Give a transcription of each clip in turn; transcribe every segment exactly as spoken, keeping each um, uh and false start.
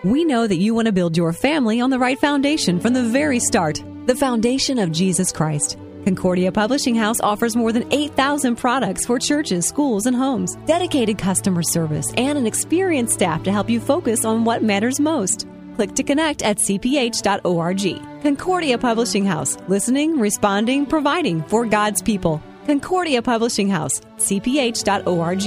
We know that you want to build your family on the right foundation from the very start, the foundation of Jesus Christ. Concordia Publishing House offers more than eight thousand products for churches, schools, and homes, dedicated customer service, and an experienced staff to help you focus on what matters most. Click to connect at c p h dot org. Concordia Publishing House, listening, responding, providing for God's people. Concordia Publishing House, c p h dot org.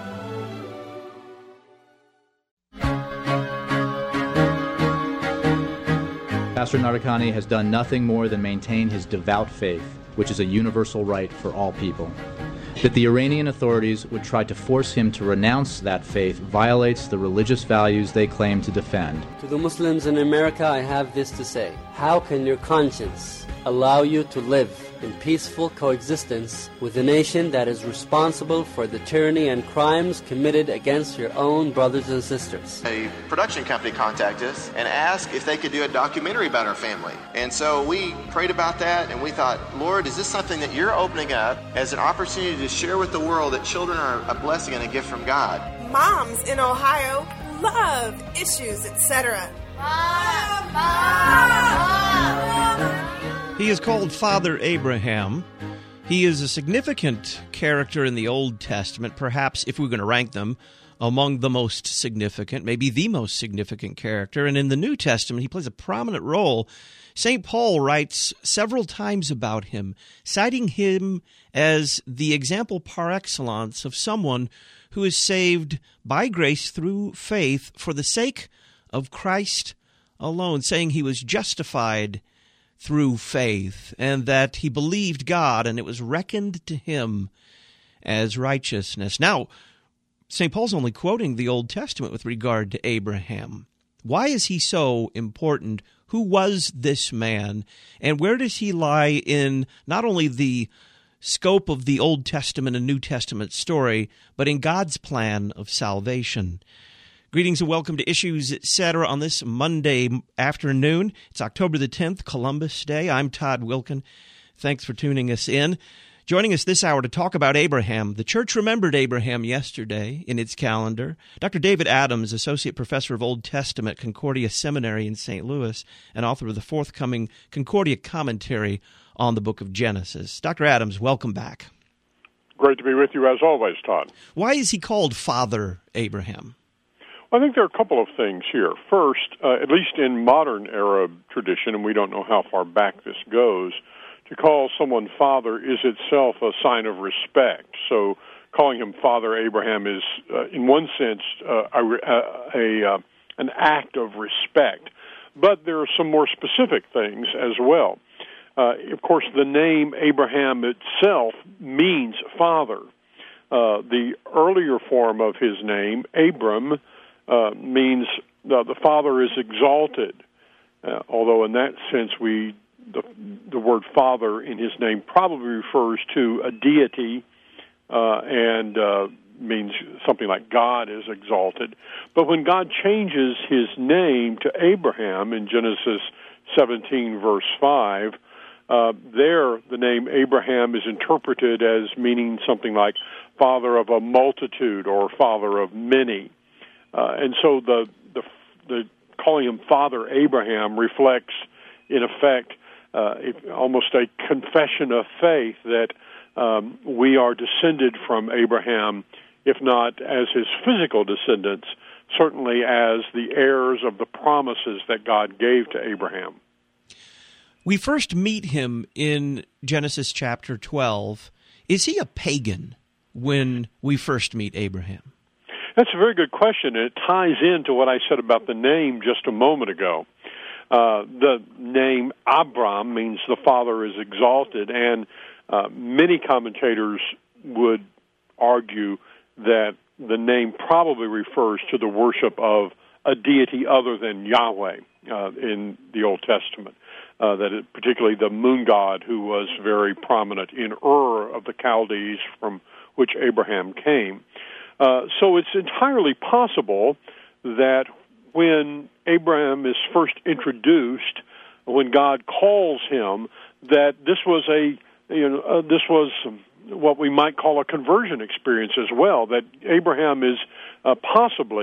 Pastor Nardakani has done nothing more than maintain his devout faith, which is a universal right for all people. That the Iranian authorities would try to force him to renounce that faith violates the religious values they claim to defend. To the Muslims in America, I have this to say. How can your conscience allow you to live in peaceful coexistence with a nation that is responsible for the tyranny and crimes committed against your own brothers and sisters? A production company contacted us and asked if they could do a documentary about our family. And so we prayed about that, and we thought, Lord, is this something that you're opening up as an opportunity to share with the world that children are a blessing and a gift from God? Moms in Ohio love issues, et cetera. Mom, Mom, Mom. He is called Father Abraham. He is a significant character in the Old Testament, perhaps, if we're going to rank them, among the most significant, maybe the most significant character. And in the New Testament, he plays a prominent role. Saint Paul writes several times about him, citing him as the example par excellence of someone who is saved by grace through faith for the sake of Christ alone, saying he was justified through faith, and that he believed God, and it was reckoned to him as righteousness. Now, Saint Paul's only quoting the Old Testament with regard to Abraham. Why is he so important? Who was this man? And where does he lie in not only the scope of the Old Testament and New Testament story, but in God's plan of salvation? Greetings and welcome to Issues, et cetera on this Monday afternoon. It's October the tenth, Columbus Day. I'm Todd Wilkin. Thanks for tuning us in. Joining us this hour to talk about Abraham. The church remembered Abraham yesterday in its calendar. Doctor David Adams, Associate Professor of Old Testament at Concordia Seminary in Saint Louis, and author of the forthcoming Concordia Commentary on the Book of Genesis. Doctor Adams, welcome back. Great to be with you as always, Todd. Why is he called Father Abraham? I think there are a couple of things here. First, uh, at least in modern Arab tradition, and we don't know how far back this goes, to call someone father is itself a sign of respect. So calling him Father Abraham is, uh, in one sense, uh, a, a, a an act of respect. But there are some more specific things as well. Uh, of course, the name Abraham itself means father. Uh, the earlier form of his name, Abram, Uh, means uh, the Father is exalted, uh, although in that sense we the, the word Father in his name probably refers to a deity uh, and uh, means something like God is exalted. But when God changes his name to Abraham in Genesis seventeen, verse five, uh, there the name Abraham is interpreted as meaning something like father of a multitude or father of many. Uh, and so the, the the calling him Father Abraham reflects, in effect, uh, almost a confession of faith that um, we are descended from Abraham, if not as his physical descendants, certainly as the heirs of the promises that God gave to Abraham. We first meet him in Genesis chapter twelve. Is he a pagan when we first meet Abraham? That's a very good question, and it ties into what I said about the name just a moment ago. Uh, the name Abram means the Father is exalted, and uh, many commentators would argue that the name probably refers to the worship of a deity other than Yahweh uh, in the Old Testament, uh, that it, particularly the moon god who was very prominent in Ur of the Chaldees from which Abraham came. Uh, so it's entirely possible that when Abraham is first introduced, when God calls him, that this was a you know uh, this was what we might call a conversion experience as well. That Abraham is uh, possibly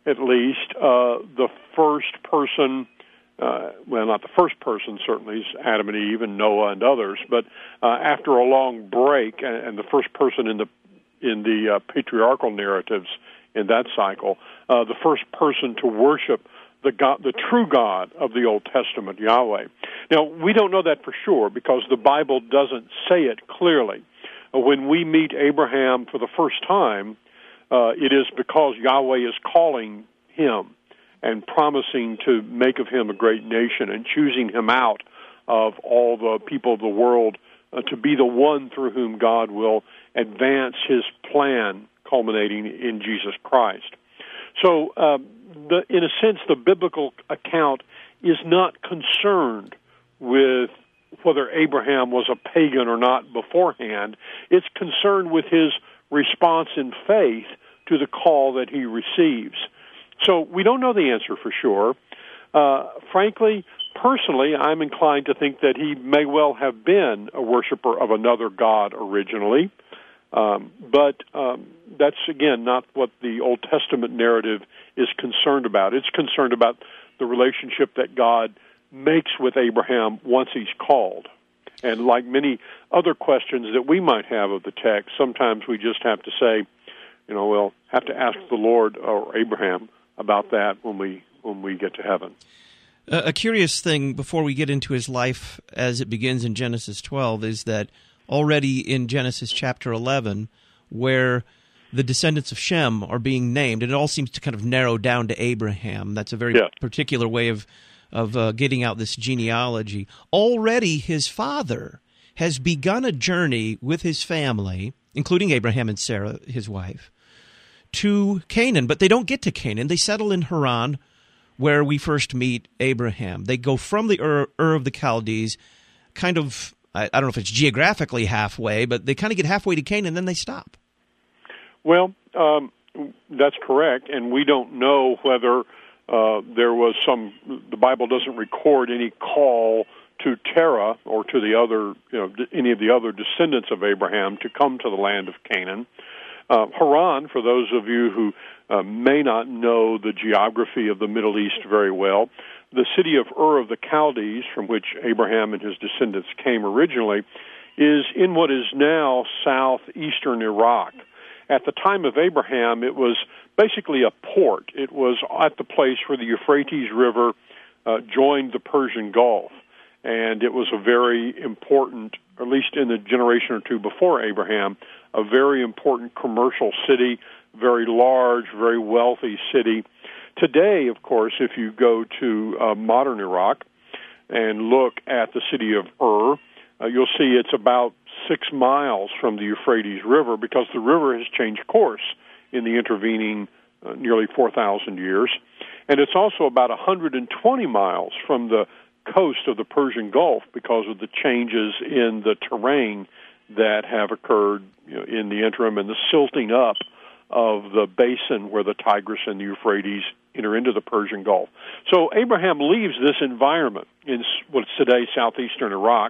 at least, uh, the first person, uh, well, not the first person, certainly, is Adam and Eve and Noah and others, but uh, after a long break, and, and the first person in the in the uh, patriarchal narratives in that cycle, uh, the first person to worship the God, the true God of the Old Testament, Yahweh. Now, we don't know that for sure because the Bible doesn't say it clearly. Uh, when we meet Abraham for the first time, uh, it is because Yahweh is calling him and promising to make of him a great nation and choosing him out of all the people of the world uh, to be the one through whom God will advance his plan culminating in Jesus Christ. So, uh, the, in a sense, the biblical account is not concerned with whether Abraham was a pagan or not beforehand. It's concerned with his response in faith to the call that he receives. So we don't know the answer for sure. Uh, frankly, personally, I'm inclined to think that he may well have been a worshiper of another god originally. Um, but um, that's, again, not what the Old Testament narrative is concerned about. It's concerned about the relationship that God makes with Abraham once he's called. And like many other questions that we might have of the text, sometimes we just have to say, you know, we'll have to ask the Lord or Abraham about that when we when we get to heaven. Uh, a curious thing before we get into his life as it begins in Genesis twelve is that already in Genesis chapter eleven, where the descendants of Shem are being named, and it all seems to kind of narrow down to Abraham. That's a very yeah. particular way of of uh, getting out this genealogy. Already his father has begun a journey with his family, including Abraham and Sarah, his wife, to Canaan. But they don't get to Canaan. They settle in Haran, where we first meet Abraham. They go from the Ur, Ur of the Chaldees, kind of, I, I don't know if it's geographically halfway, but they kind of get halfway to Canaan, and then they stop. Well, um, that's correct, and we don't know whether uh, there was some, the Bible doesn't record any call to Terah or to the other, you know, any of the other descendants of Abraham to come to the land of Canaan. Uh, Haran, for those of you who uh, may not know the geography of the Middle East very well, the city of Ur of the Chaldees, from which Abraham and his descendants came originally, is in what is now southeastern Iraq. At the time of Abraham, it was basically a port. It was at the place where the Euphrates River uh, joined the Persian Gulf, and it was a very important, at least in the generation or two before Abraham, a very important commercial city, very large, very wealthy city. Today, of course, if you go to uh, modern Iraq and look at the city of Ur, uh, you'll see it's about six miles from the Euphrates River because the river has changed course in the intervening uh, nearly four thousand years. And it's also about one hundred twenty miles from the coast of the Persian Gulf because of the changes in the terrain that have occurred, you know, in the interim and the silting up of the basin where the Tigris and the Euphrates enter into the Persian Gulf. So Abraham leaves this environment in what's today southeastern Iraq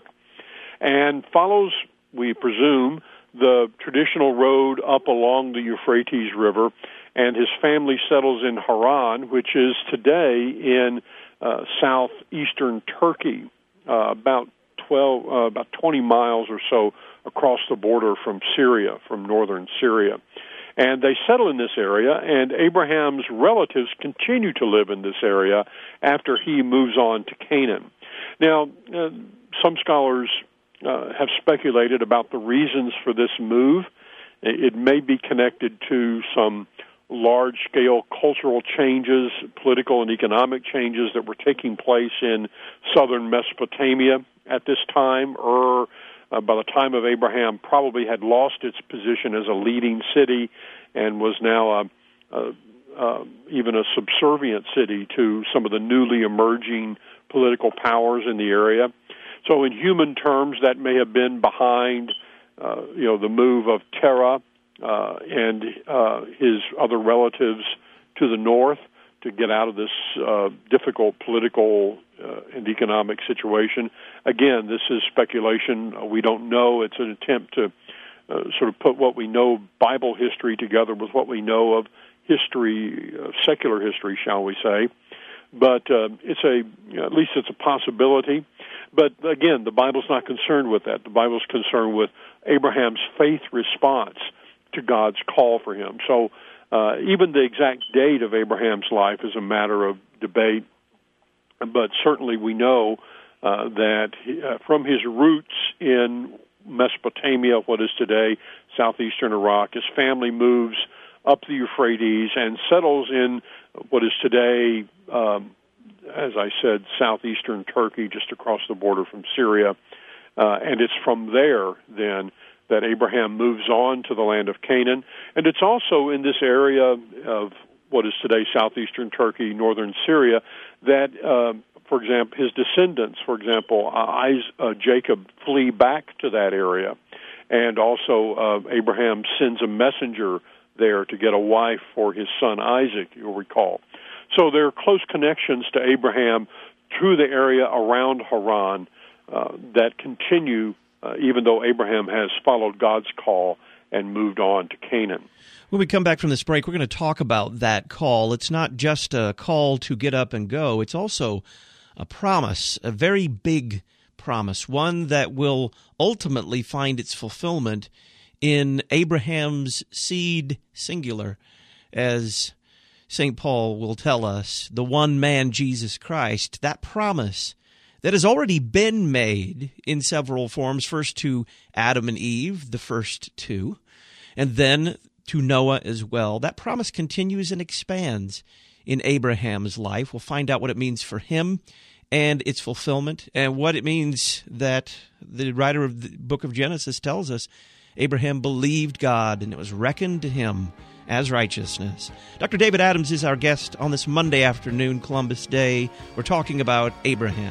and follows, we presume, the traditional road up along the Euphrates River, and his family settles in Haran, which is today in uh, southeastern Turkey, uh, about twelve, uh, about twenty miles or so across the border from Syria, from northern Syria. And they settle in this area, and Abraham's relatives continue to live in this area after he moves on to Canaan. Now, uh, some scholars uh, have speculated about the reasons for this move. It may be connected to some large-scale cultural changes, political and economic changes that were taking place in southern Mesopotamia at this time. Ur, uh, by the time of Abraham, probably had lost its position as a leading city and was now a, a, a, even a subservient city to some of the newly emerging political powers in the area. So in human terms, that may have been behind uh, you know, the move of Terah uh, and uh, his other relatives to the north to get out of this uh, difficult political uh, and economic situation. Again, this is speculation. Uh, we don't know. It's an attempt to uh, sort of put what we know Bible history together with what we know of history, uh, secular history, shall we say. But uh, it's a, you know, at least it's a possibility. But again, the Bible's not concerned with that. The Bible's concerned with Abraham's faith response to God's call for him. So uh, even the exact date of Abraham's life is a matter of debate. But certainly we know uh, that he, uh, from his roots in Mesopotamia, what is today southeastern Iraq, his family moves up the Euphrates and settles in what is today, um, as I said, southeastern Turkey, just across the border from Syria. Uh, and it's from there, then, that Abraham moves on to the land of Canaan. And it's also in this area of what is today southeastern Turkey, northern Syria, that, uh, for example, his descendants, for example, uh, uh, Jacob flee back to that area. And also uh, Abraham sends a messenger there to get a wife for his son Isaac, you'll recall. So there are close connections to Abraham through the area around Haran uh, that continue, uh, even though Abraham has followed God's call and moved on to Canaan. When we come back from this break, we're going to talk about that call. It's not just a call to get up and go. It's also a promise, a very big promise, one that will ultimately find its fulfillment in Abraham's seed, singular, as Saint Paul will tell us, the one man, Jesus Christ, that promise that has already been made in several forms, first to Adam and Eve, the first two, and then to Noah as well. That promise continues and expands in Abraham's life. We'll find out what it means for him and its fulfillment, and what it means that the writer of the book of Genesis tells us Abraham believed God, and it was reckoned to him as righteousness. Doctor David Adams is our guest on this Monday afternoon, Columbus Day. We're talking about Abraham.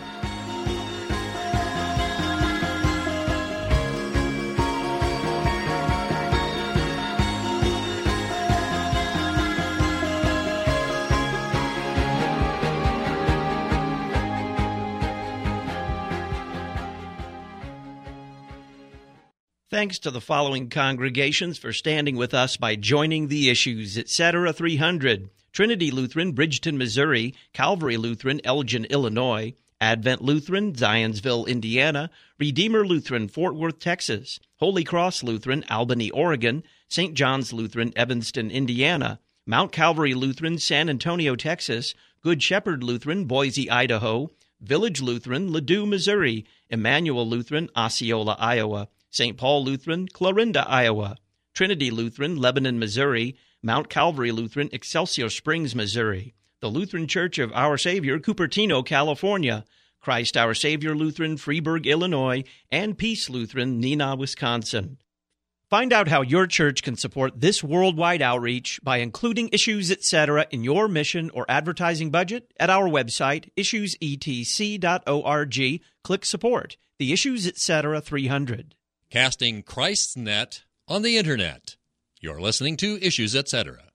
Thanks to the following congregations for standing with us by joining the Issues, et cetera three hundred, Trinity Lutheran, Bridgeton, Missouri, Calvary Lutheran, Elgin, Illinois, Advent Lutheran, Zionsville, Indiana, Redeemer Lutheran, Fort Worth, Texas, Holy Cross Lutheran, Albany, Oregon, Saint John's Lutheran, Evanston, Indiana, Mount Calvary Lutheran, San Antonio, Texas, Good Shepherd Lutheran, Boise, Idaho, Village Lutheran, Ladue, Missouri, Emmanuel Lutheran, Osceola, Iowa, Saint Paul Lutheran, Clarinda, Iowa, Trinity Lutheran, Lebanon, Missouri, Mount Calvary Lutheran, Excelsior Springs, Missouri, the Lutheran Church of Our Savior, Cupertino, California, Christ Our Savior Lutheran, Freeburg, Illinois, and Peace Lutheran, Neenah, Wisconsin. Find out how your church can support this worldwide outreach by including Issues, et cetera in your mission or advertising budget at our website, issues e t c dot org. Click Support, the Issues, et cetera three hundred. Casting Christ's net on the Internet. You're listening to Issues, et cetera.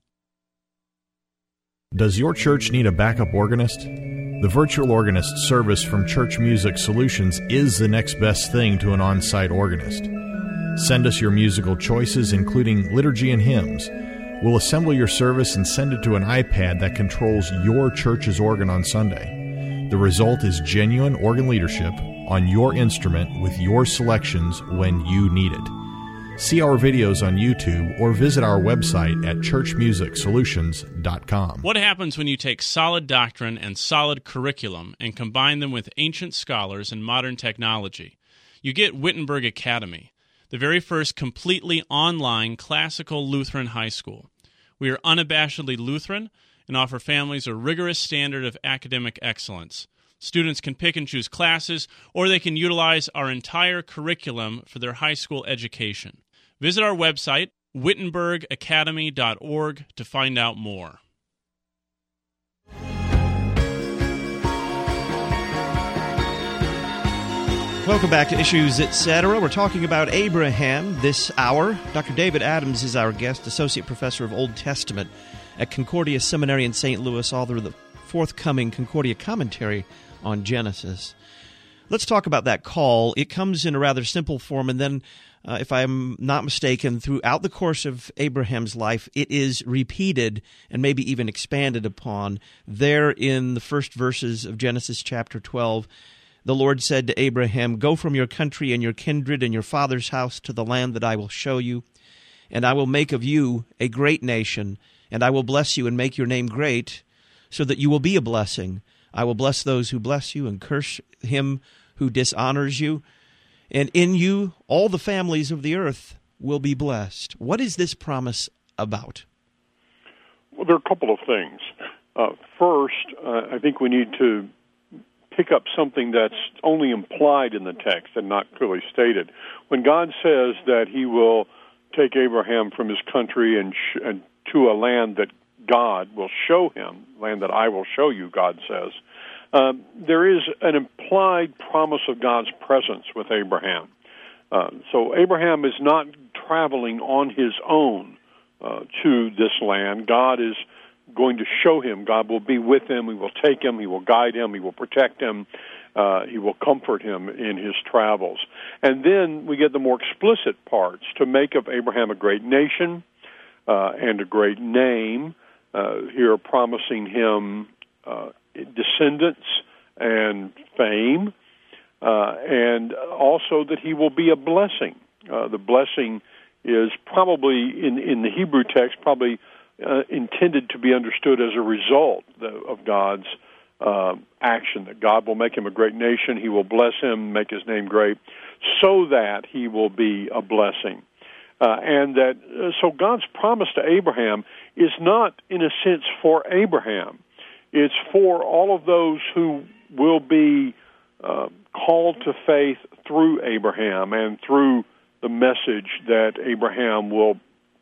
Does your church need a backup organist? The virtual organist service from Church Music Solutions is the next best thing to an on-site organist. Send us your musical choices, including liturgy and hymns. We'll assemble your service and send it to an iPad that controls your church's organ on Sunday. The result is genuine organ leadership on your instrument with your selections when you need it. See our videos on YouTube or visit our website at church music solutions dot com. What happens when you take solid doctrine and solid curriculum and combine them with ancient scholars and modern technology? You get Wittenberg Academy, the very first completely online classical Lutheran high school. We are unabashedly Lutheran and offer families a rigorous standard of academic excellence. Students can pick and choose classes, or they can utilize our entire curriculum for their high school education. Visit our website, wittenberg academy dot org, to find out more. Welcome back to Issues, et cetera. We're talking about Abraham this hour. Doctor David Adams is our guest, Associate Professor of Old Testament at Concordia Seminary in Saint Louis, author of the forthcoming Concordia Commentary on Genesis. Let's talk about that call. It comes in a rather simple form, and then uh, if I'm not mistaken, throughout the course of Abraham's life, it is repeated and maybe even expanded upon. There in the first verses of Genesis chapter twelve, the Lord said to Abraham, "Go from your country and your kindred and your father's house to the land that I will show you, and I will make of you a great nation, and I will bless you and make your name great, so that you will be a blessing. I will bless those who bless you and curse him who dishonors you. And in you all the families of the earth will be blessed." What is this promise about? Well, there are a couple of things. Uh, first, uh, I think we need to pick up something that's only implied in the text and not clearly stated. When God says that he will take Abraham from his country and, sh- and to a land that God will show him, land that I will show you, God says, um, there is an implied promise of God's presence with Abraham. Uh, so Abraham is not traveling on his own uh, to this land. God is going to show him. God will be with him. He will take him. He will guide him. He will protect him. Uh, he will comfort him in his travels. And then we get the more explicit parts, to make of Abraham a great nation uh, and a great name, uh, here promising him uh, descendants and fame, uh, and also that he will be a blessing. Uh, the blessing is probably, in, in the Hebrew text, probably Uh, intended to be understood as a result of God's uh, action, that God will make him a great nation, he will bless him, make his name great, so that he will be a blessing. Uh, and that, uh, so God's promise to Abraham is not, in a sense, for Abraham. It's for all of those who will be uh, called to faith through Abraham and through the message that Abraham will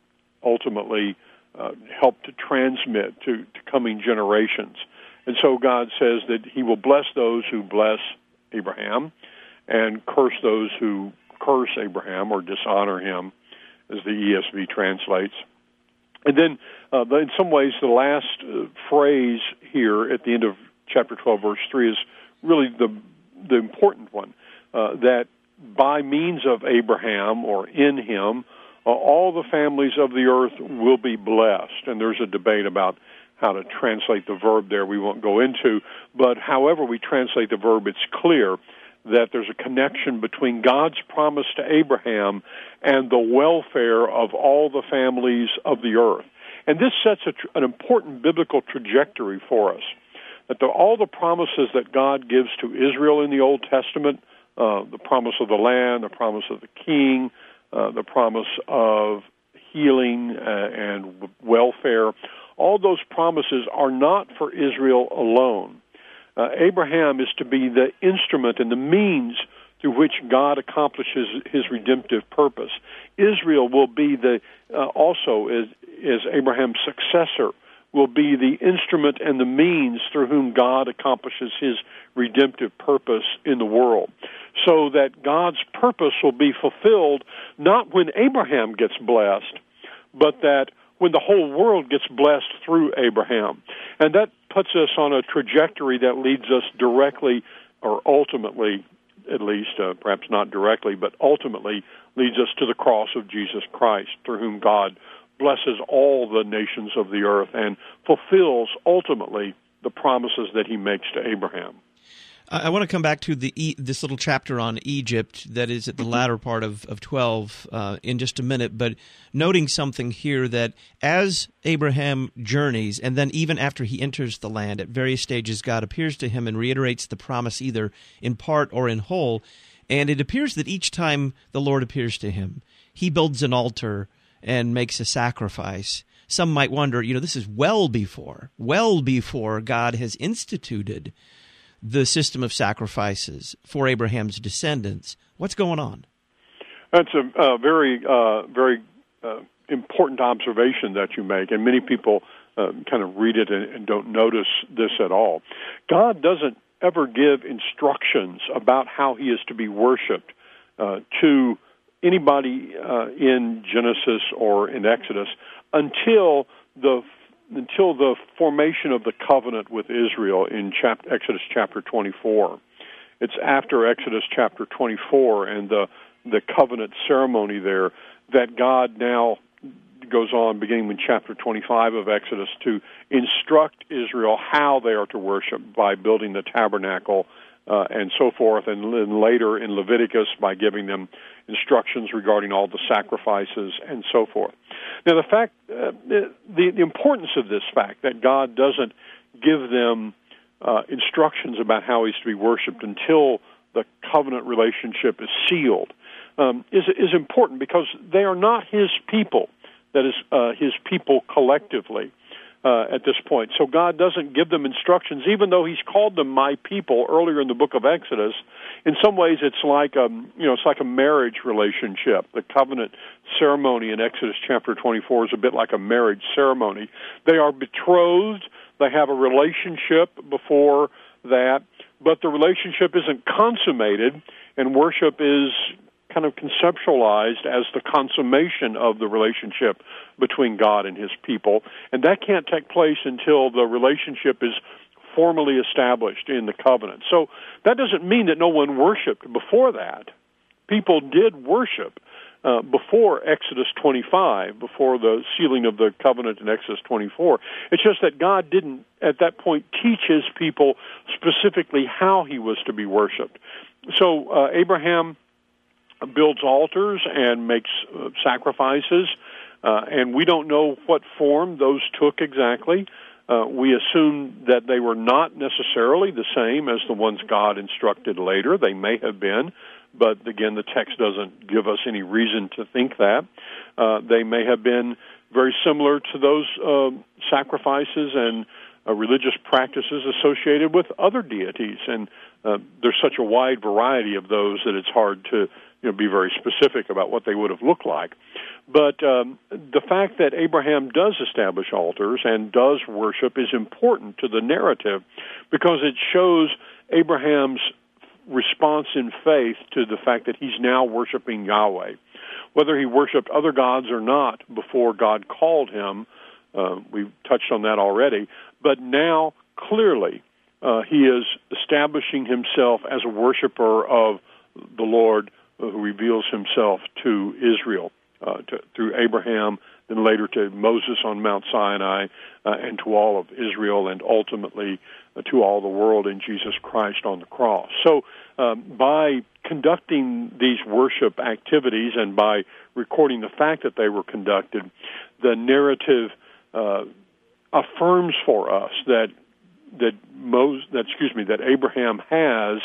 ultimately Uh, help to transmit to, to coming generations. And so God says that he will bless those who bless Abraham and curse those who curse Abraham or dishonor him, as the E S V translates. And then, uh, in some ways, the last uh, phrase here at the end of chapter twelve, verse three, is really the the important one, uh, that by means of Abraham or in him, Uh, all the families of the earth will be blessed. And there's a debate about how to translate the verb there we won't go into. But however we translate the verb, it's clear that there's a connection between God's promise to Abraham and the welfare of all the families of the earth. And this sets a tr- an important biblical trajectory for us. That the, all the promises that God gives to Israel in the Old Testament, uh, the promise of the land, the promise of the king, Uh, the promise of healing uh, and w- welfare, all those promises are not for Israel alone. Uh, Abraham is to be the instrument and the means through which God accomplishes his redemptive purpose. Israel will be the uh, also, as, as Abraham's successor, will be the instrument and the means through whom God accomplishes his redemptive purpose in the world. So that God's purpose will be fulfilled not when Abraham gets blessed, but that when the whole world gets blessed through Abraham. And that puts us on a trajectory that leads us directly, or ultimately, at least, uh, perhaps not directly, but ultimately leads us to the cross of Jesus Christ, through whom God blesses all the nations of the earth and fulfills ultimately the promises that he makes to Abraham. I want to come back to the this little chapter on Egypt that is at the latter part of, of twelve uh, in just a minute, but noting something here that as Abraham journeys, and then even after he enters the land, at various stages God appears to him and reiterates the promise either in part or in whole, and it appears that each time the Lord appears to him, he builds an altar and makes a sacrifice. Some might wonder, you know, this is well before, well before God has instituted the system of sacrifices for Abraham's descendants. What's going on? That's a uh, very, uh, very uh, important observation that you make, and many people uh, kind of read it and, and don't notice this at all. God doesn't ever give instructions about how he is to be worshipped uh, to anybody uh, in Genesis or in Exodus until the until the formation of the covenant with Israel in chap- Exodus chapter twenty-four. It's after Exodus chapter twenty-four and the the covenant ceremony there, that God now goes on, beginning in chapter twenty-five of Exodus, to instruct Israel how they are to worship by building the tabernacle uh, and so forth, and then later in Leviticus by giving them instructions regarding all the sacrifices and so forth. Now, the fact, uh, the, the importance of this fact that God doesn't give them uh, instructions about how he's to be worshipped until the covenant relationship is sealed um, is is important, because they are not his people. That is uh, his people collectively uh, at this point. So God doesn't give them instructions, even though he's called them my people earlier in the book of Exodus. In some ways, it's like a, you know, it's like a marriage relationship. The covenant ceremony in Exodus chapter twenty-four is a bit like a marriage ceremony. They are betrothed. They have a relationship before that, but the relationship isn't consummated, and worship is kind of conceptualized as the consummation of the relationship between God and his people. And that can't take place until the relationship is formally established in the covenant. So that doesn't mean that no one worshiped before that. People did worship uh, before Exodus twenty-five, before the sealing of the covenant in Exodus twenty-four. It's just that God didn't, at that point, teach his people specifically how he was to be worshiped. So uh, Abraham builds altars and makes uh, sacrifices, uh, and we don't know what form those took exactly. Uh, we assume that they were not necessarily the same as the ones God instructed later. They may have been, but again, the text doesn't give us any reason to think that. Uh, they may have been very similar to those uh, sacrifices and uh, religious practices associated with other deities, and uh, there's such a wide variety of those that it's hard to you know, be very specific about what they would have looked like. But um, the fact that Abraham does establish altars and does worship is important to the narrative, because it shows Abraham's response in faith to the fact that he's now worshiping Yahweh. Whether he worshiped other gods or not before God called him, uh, we've touched on that already, but now clearly uh, he is establishing himself as a worshiper of the Lord, who reveals himself to Israel, uh, to, through Abraham, then later to Moses on Mount Sinai, uh, and to all of Israel, and ultimately uh, to all the world in Jesus Christ on the cross. So um, by conducting these worship activities and by recording the fact that they were conducted, the narrative uh, affirms for us that that Moses, that excuse me, that Abraham has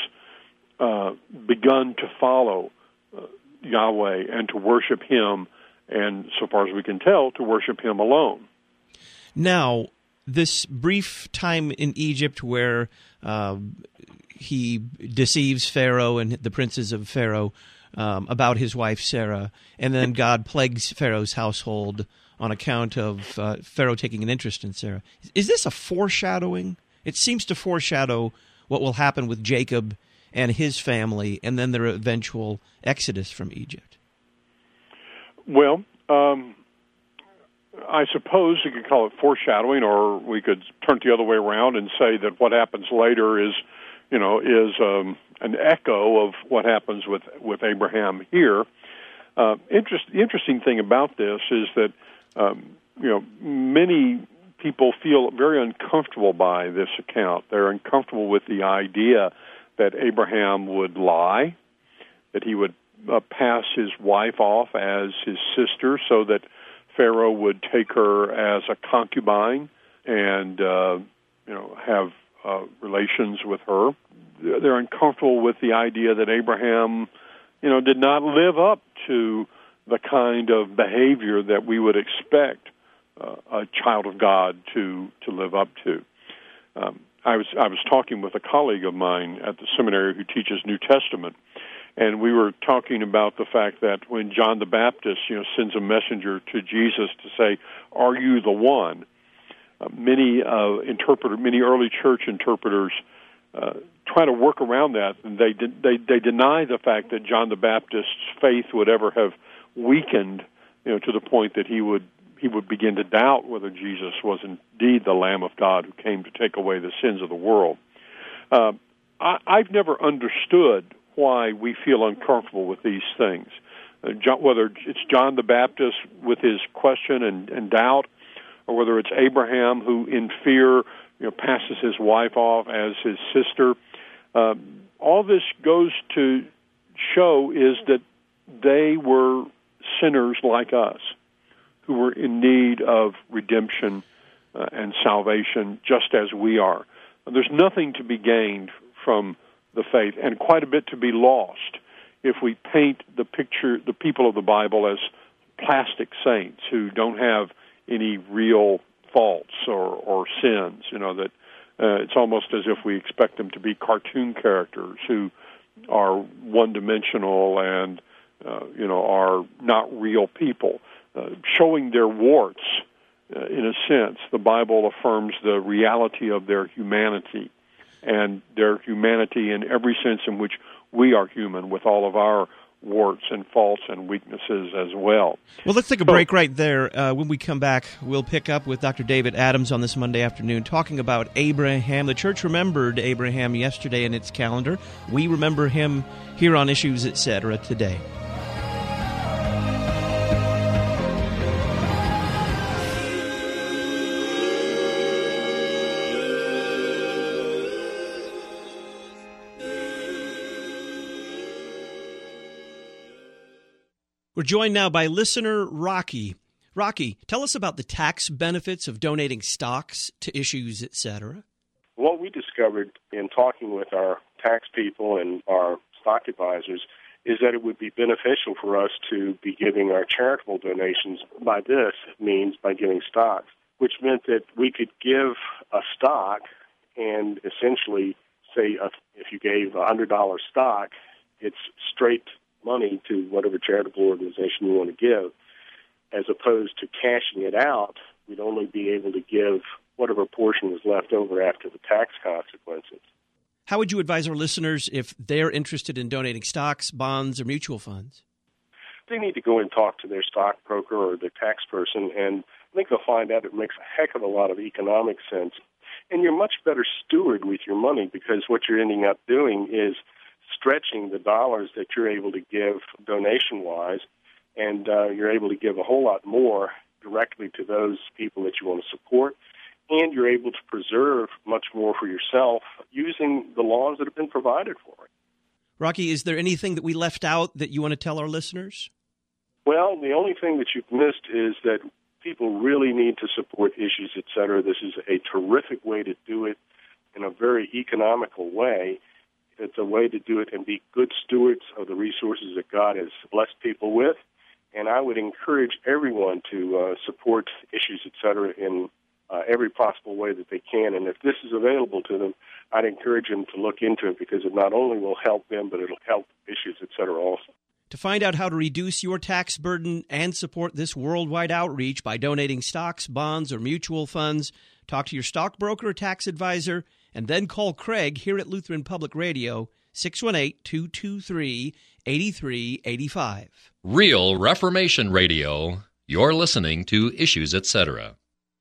uh, begun to follow Uh, Yahweh and to worship him, and so far as we can tell, to worship him alone. Now, this brief time in Egypt where uh, he deceives Pharaoh and the princes of Pharaoh um, about his wife Sarah, and then God plagues Pharaoh's household on account of uh, Pharaoh taking an interest in Sarah. Is this a foreshadowing? It seems to foreshadow what will happen with Jacob and his family, and then their eventual exodus from Egypt. Well, um, I suppose you could call it foreshadowing, or we could turn it the other way around and say that what happens later is, you know, is um, an echo of what happens with, with Abraham here. Uh, interest, the interesting thing about this is that, um, you know, many people feel very uncomfortable by this account. They're uncomfortable with the idea that Abraham would lie, that he would uh, pass his wife off as his sister so that Pharaoh would take her as a concubine and, uh, you know, have uh, relations with her. They're uncomfortable with the idea that Abraham, you know, did not live up to the kind of behavior that we would expect uh, a child of God to, to live up to. Um, I was I was talking with a colleague of mine at the seminary who teaches New Testament, and we were talking about the fact that when John the Baptist, you know, sends a messenger to Jesus to say, "Are you the one?" Uh, many uh, interpreter, many early church interpreters uh, try to work around that, and they de- they they deny the fact that John the Baptist's faith would ever have weakened, you know, to the point that he would. he would begin to doubt whether Jesus was indeed the Lamb of God who came to take away the sins of the world. Uh, I, I've never understood why we feel uncomfortable with these things. Uh, John, whether it's John the Baptist with his question and, and doubt, or whether it's Abraham who, in fear, you know, passes his wife off as his sister. Uh, all this goes to show is that they were sinners like us who were in need of redemption uh, and salvation just as we are. There's nothing to be gained from the faith, and quite a bit to be lost if we paint the picture, the people of the Bible, as plastic saints who don't have any real faults or, or sins. You know, that uh, it's almost as if we expect them to be cartoon characters who are one-dimensional and, uh, you know, are not real people. Uh, showing their warts, uh, in a sense, the Bible affirms the reality of their humanity, and their humanity in every sense in which we are human, with all of our warts and faults and weaknesses as well. Well, let's take a break right there. Uh, when we come back, we'll pick up with Doctor David Adams on this Monday afternoon, talking about Abraham. The church remembered Abraham yesterday in its calendar. We remember him here on Issues, et cetera today. We're joined now by listener Rocky. Rocky, tell us about the tax benefits of donating stocks to Issues, et cetera. What we discovered in talking with our tax people and our stock advisors is that it would be beneficial for us to be giving our charitable donations by this means, by giving stocks, which meant that we could give a stock and essentially say uh, if you gave a one hundred dollars stock, it's straight money to whatever charitable organization you want to give, as opposed to cashing it out. We'd only be able to give whatever portion was left over after the tax consequences. How would you advise our listeners if they're interested in donating stocks, bonds, or mutual funds? They need to go and talk to their stockbroker or their tax person, and I think they'll find out it makes a heck of a lot of economic sense. And you're much better steward with your money, because what you're ending up doing is stretching the dollars that you're able to give donation-wise, and uh, you're able to give a whole lot more directly to those people that you want to support, and you're able to preserve much more for yourself using the laws that have been provided for it. Rocky, is there anything that we left out that you want to tell our listeners? Well, the only thing that you've missed is that people really need to support Issues, et cetera. This is a terrific way to do it in a very economical way. It's a way to do it and be good stewards of the resources that God has blessed people with. And I would encourage everyone to uh, support Issues, et cetera, in uh, every possible way that they can. And if this is available to them, I'd encourage them to look into it, because it not only will help them, but it'll help Issues, et cetera, also. To find out how to reduce your tax burden and support this worldwide outreach by donating stocks, bonds, or mutual funds, talk to your stockbroker or tax advisor, and then call Craig here at Lutheran Public Radio, six one eight, two two three, eight three eight five. Real Reformation Radio. You're listening to Issues, et cetera.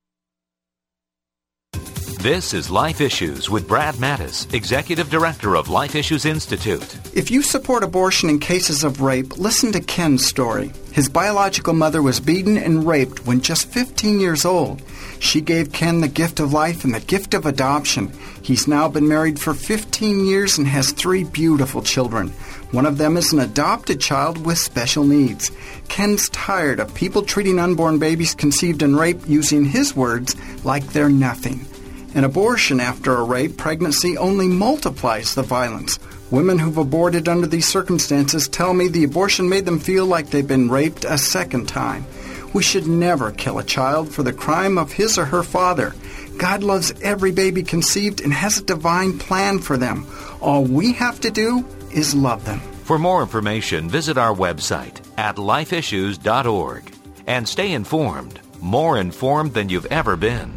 This is Life Issues with Brad Mattis, Executive Director of Life Issues Institute. If you support abortion in cases of rape, listen to Ken's story. His biological mother was beaten and raped when just fifteen years old. She gave Ken the gift of life and the gift of adoption. He's now been married for fifteen years and has three beautiful children. One of them is an adopted child with special needs. Ken's tired of people treating unborn babies conceived in rape, using his words, like they're nothing. An abortion after a rape pregnancy only multiplies the violence. Women who've aborted under these circumstances tell me the abortion made them feel like they've been raped a second time. We should never kill a child for the crime of his or her father. God loves every baby conceived and has a divine plan for them. All we have to do is love them. For more information, visit our website at life issues dot org and stay informed, more informed than you've ever been.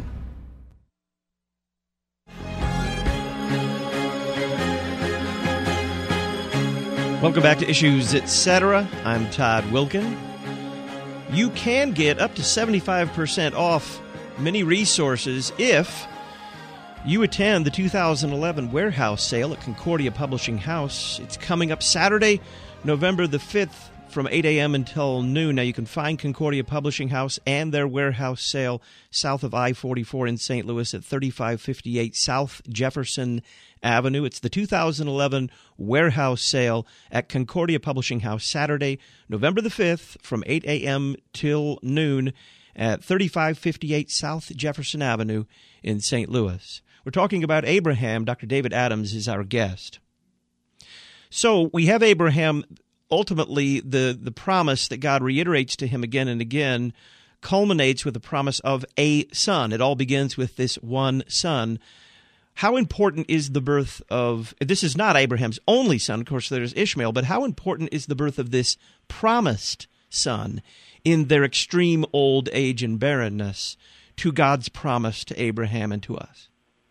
Welcome back to Issues, et cetera. I'm Todd Wilkin. You can get up to seventy-five percent off many resources if You attend the two thousand eleven warehouse sale at Concordia Publishing House. It's coming up Saturday, November the fifth, from eight a.m. until noon. Now, you can find Concordia Publishing House and their warehouse sale south of I forty-four in Saint Louis at thirty-five fifty-eight South Jefferson Avenue. It's the two thousand eleven warehouse sale at Concordia Publishing House, Saturday, November the fifth, from eight a.m. till noon at thirty-five fifty-eight South Jefferson Avenue in Saint Louis. We're talking about Abraham. Doctor David Adams is our guest. So we have Abraham. Ultimately, the, the promise that God reiterates to him again and again culminates with the promise of a son. It all begins with this one son. How important is the birth of, this is not Abraham's only son, of course there's Ishmael, but how important is the birth of this promised son in their extreme old age and barrenness to God's promise to Abraham and to us?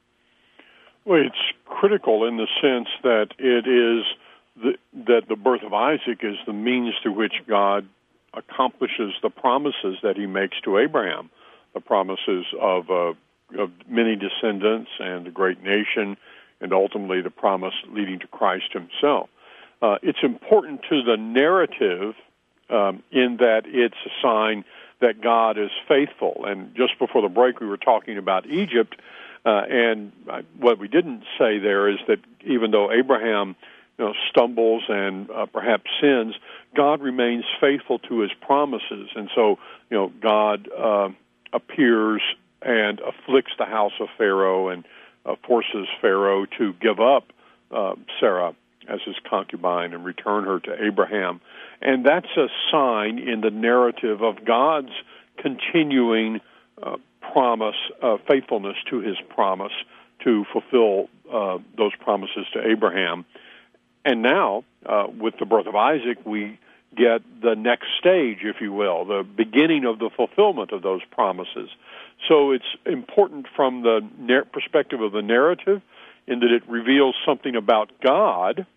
Well, it's critical in the sense that it is the, that the birth of Isaac is the means through which God accomplishes the promises that he makes to Abraham, the promises of, uh, of many descendants and a great nation, and ultimately the promise leading to Christ himself. Uh, it's important to the narrative um, in that it's a sign that God is faithful. And just before the break, we were talking about Egypt. Uh, and what we didn't say there is that even though Abraham, you know, stumbles and uh, perhaps sins, God remains faithful to his promises. And so, you know, God uh, appears and afflicts the house of Pharaoh and uh, forces Pharaoh to give up uh, Sarah as his concubine and return her to Abraham. And that's a sign in the narrative of God's continuing uh, promise, uh, faithfulness to his promise to fulfill uh, those promises to Abraham. And now, uh, with the birth of Isaac, we get the next stage, if you will, the beginning of the fulfillment of those promises. So it's important from the nar- perspective of the narrative in that it reveals something about God.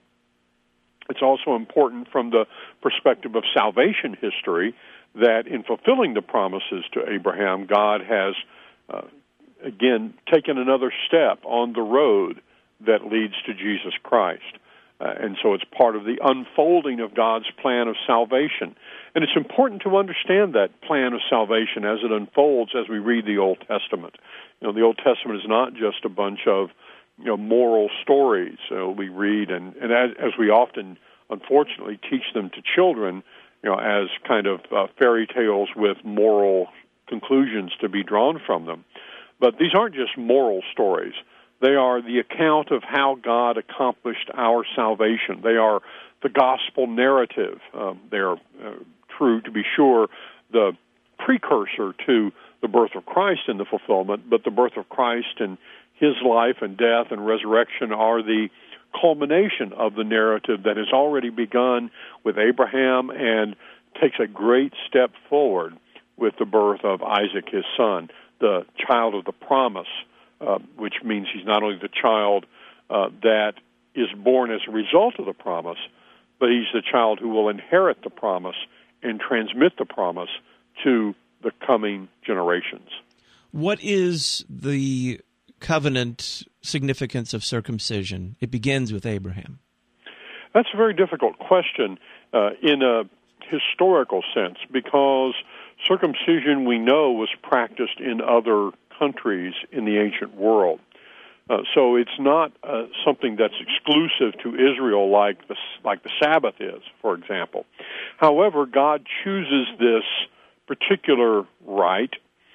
It's also important from the perspective of salvation history that in fulfilling the promises to Abraham, God has, uh, again, taken another step on the road that leads to Jesus Christ. Uh, and so it's part of the unfolding of God's plan of salvation. And it's important to understand that plan of salvation as it unfolds as we read the Old Testament. You know, the Old Testament is not just a bunch of, you know, moral stories uh, we read, and, and as, as we often, unfortunately, teach them to children, you know, as kind of uh, fairy tales with moral conclusions to be drawn from them. But these aren't just moral stories. They are the account of how God accomplished our salvation. They are the gospel narrative. Um, they are uh, true, to be sure, the precursor to the birth of Christ and the fulfillment, but the birth of Christ and his life and death and resurrection are the culmination of the narrative that has already begun with Abraham and takes a great step forward with the birth of Isaac, his son, the child of the promise, uh, which means he's not only the child uh, that is born as a result of the promise, but he's the child who will inherit the promise and transmit the promise to the coming generations. What is the covenant significance of circumcision? It begins with Abraham. That's a very difficult question uh, in a historical sense, because circumcision, we know, was practiced in other countries in the ancient world. Uh, so it's not uh, something that's exclusive to Israel like the, like the Sabbath is, for example. However, God chooses this particular rite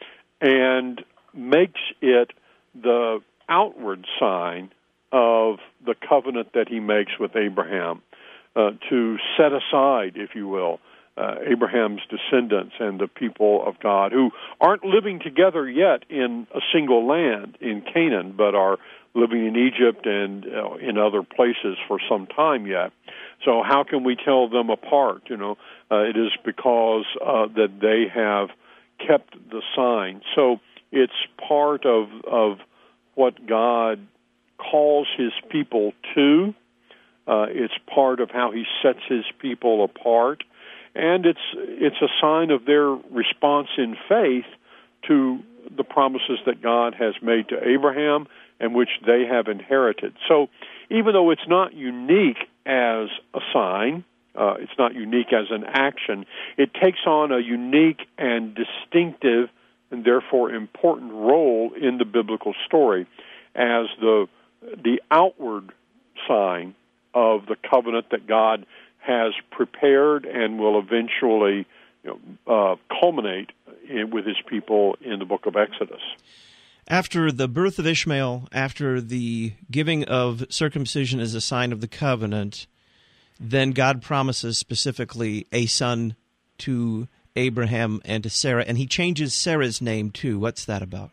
and makes it the outward sign of the covenant that he makes with Abraham, uh, to set aside, if you will, uh, Abraham's descendants and the people of God who aren't living together yet in a single land in Canaan, but are living in Egypt and uh, in other places for some time yet. So how can we tell them apart? You know, uh, it is because uh, that they have kept the sign. So it's part of of what God calls his people to. Uh, it's part of how he sets his people apart. And it's it's a sign of their response in faith to the promises that God has made to Abraham and which they have inherited. So even though it's not unique as a sign, uh, it's not unique as an action, it takes on a unique and distinctive and therefore important role in the biblical story as the the outward sign of the covenant that God has prepared and will eventually, you know, uh, culminate in, with his people in the book of Exodus. After the birth of Ishmael, after the giving of circumcision as a sign of the covenant, then God promises specifically a son to Abraham and to Sarah, and he changes Sarah's name too. What's that about?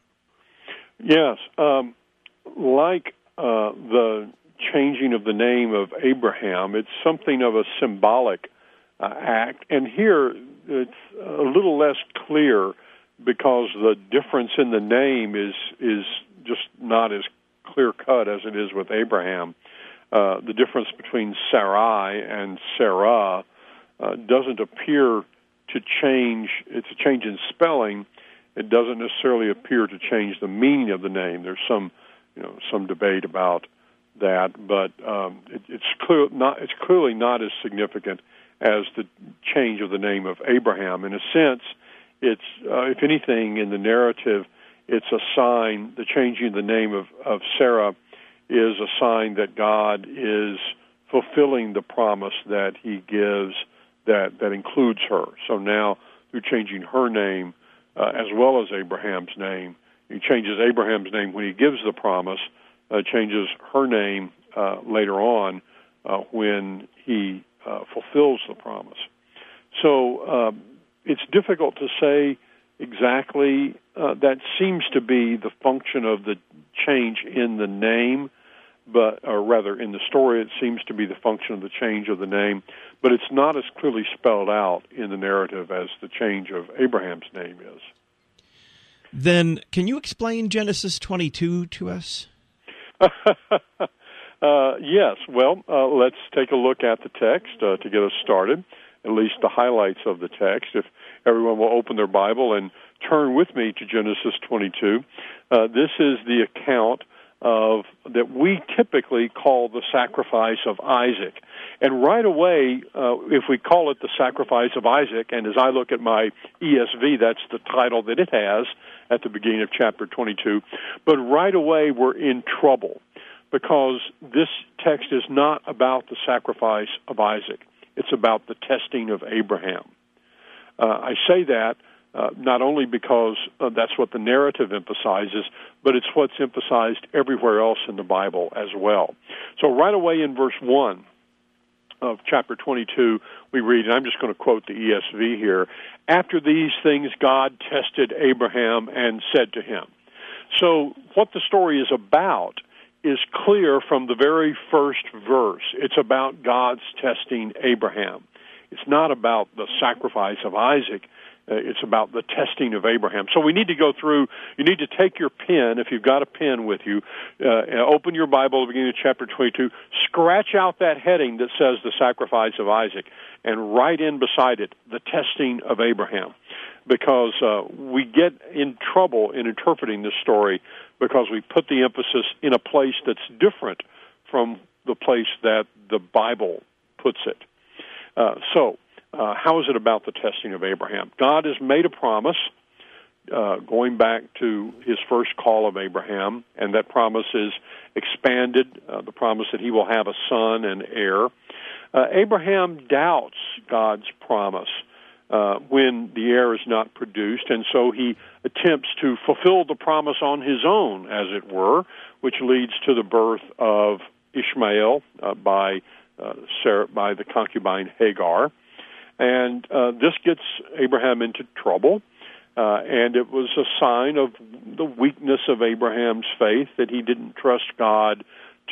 Yes, um, like uh, the changing of the name of Abraham, it's something of a symbolic uh, act, and here it's a little less clear because the difference in the name is is just not as clear-cut as it is with Abraham. Uh, the difference between Sarai and Sarah uh, doesn't appear to change. It's a change in spelling. It doesn't necessarily appear to change the meaning of the name. There's some, you know, some debate about that, but um, it, it's clear not. It's clearly not as significant as the change of the name of Abraham. In a sense, it's uh, if anything in the narrative, it's a sign. The changing of the name of, of Sarah is a sign that God is fulfilling the promise that he gives that, that includes her. So now, through changing her name, uh, as well as Abraham's name, he changes Abraham's name when he gives the promise, uh, changes her name uh, later on uh, when he uh, fulfills the promise. So uh, it's difficult to say exactly. Uh, that seems to be the function of the change in the name, but or rather in the story it seems to be the function of the change of the name, but it's not as clearly spelled out in the narrative as the change of Abraham's name is. Then can you explain Genesis twenty-two to us? uh, yes. Well, uh, let's take a look at the text uh, to get us started, at least the highlights of the text. If everyone will open their Bible and turn with me to Genesis twenty-two. Uh, this is the account of that we typically call the sacrifice of Isaac. And right away, uh, if we call it the sacrifice of Isaac, and as I look at my E S V, that's the title that it has at the beginning of chapter twenty-two, but right away we're in trouble because this text is not about the sacrifice of Isaac. It's about the testing of Abraham. Uh, I say that Uh, not only because uh, that's what the narrative emphasizes, but it's what's emphasized everywhere else in the Bible as well. So right away in verse one of chapter twenty-two, we read, and I'm just going to quote the E S V here, "After these things God tested Abraham and said to him." So what the story is about is clear from the very first verse. It's about God's testing Abraham. It's not about the sacrifice of Isaac. Uh, it's about the testing of Abraham. So we need to go through, you need to take your pen, if you've got a pen with you, uh, open your Bible at the beginning of chapter twenty-two, scratch out that heading that says the sacrifice of Isaac, and write in beside it, the testing of Abraham. Because uh, we get in trouble in interpreting this story because we put the emphasis in a place that's different from the place that the Bible puts it. Uh, so, Uh, how is it about the testing of Abraham? God has made a promise, uh, going back to his first call of Abraham, and that promise is expanded, uh, the promise that he will have a son and heir. Uh, Abraham doubts God's promise uh, when the heir is not produced, and so he attempts to fulfill the promise on his own, as it were, which leads to the birth of Ishmael uh, by, uh, Sarah, by the concubine Hagar. And uh, this gets Abraham into trouble, uh, and it was a sign of the weakness of Abraham's faith that he didn't trust God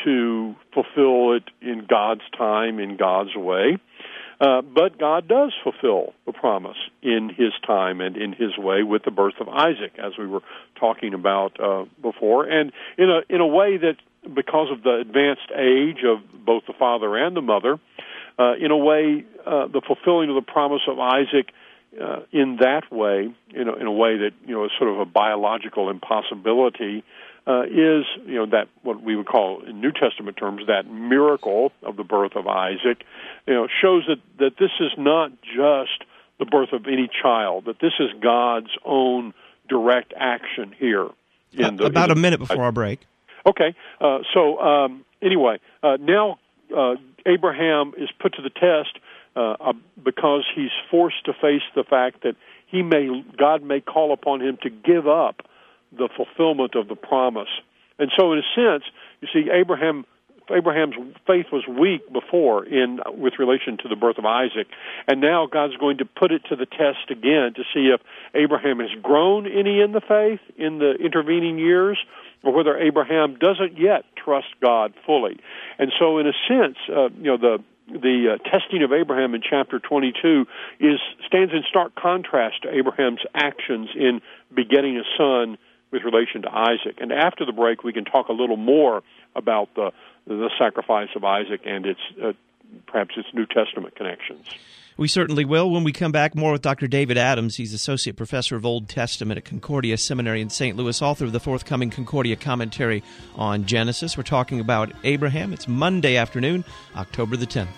to fulfill it in God's time, in God's way. Uh, but God does fulfill the promise in his time and in his way with the birth of Isaac, as we were talking about uh, before, and in a in a way that, because of the advanced age of both the father and the mother, Uh, in a way, uh, the fulfilling of the promise of Isaac uh, in that way, you know, in a way that, you know, is sort of a biological impossibility, uh, is, you know, that what we would call in New Testament terms, that miracle of the birth of Isaac, you know, shows that, that this is not just the birth of any child, that this is God's own direct action here. In the, About in the, a minute before our break. Okay, uh, so um, anyway, uh, now uh, Abraham is put to the test uh, uh, because he's forced to face the fact that he may, God may call upon him to give up the fulfillment of the promise. And so, in a sense, you see, Abraham Abraham's faith was weak before in with relation to the birth of Isaac, and now God's going to put it to the test again to see if Abraham has grown any in the faith in the intervening years, or whether Abraham doesn't yet trust God fully. And so, in a sense, uh, you know, the the uh, testing of Abraham in chapter twenty-two is stands in stark contrast to Abraham's actions in begetting a son with relation to Isaac. And after the break, we can talk a little more about the the sacrifice of Isaac and its uh, perhaps its New Testament connections. We certainly will. When we come back, more with Doctor David Adams. He's Associate Professor of Old Testament at Concordia Seminary in Saint Louis, author of the forthcoming Concordia Commentary on Genesis. We're talking about Abraham. It's Monday afternoon, October the tenth.